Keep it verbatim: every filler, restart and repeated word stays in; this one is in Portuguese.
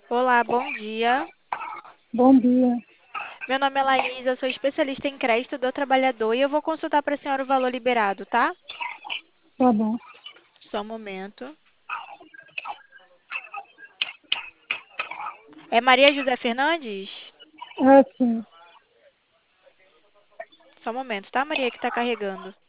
Olá, bom dia. Bom dia. Meu nome é Laís, eu sou especialista em crédito do trabalhador e eu vou consultar para a senhora o valor liberado, tá? Tá bom. Só um momento. É Maria José Fernandes? É sim. Só um momento, tá, Maria, que está carregando.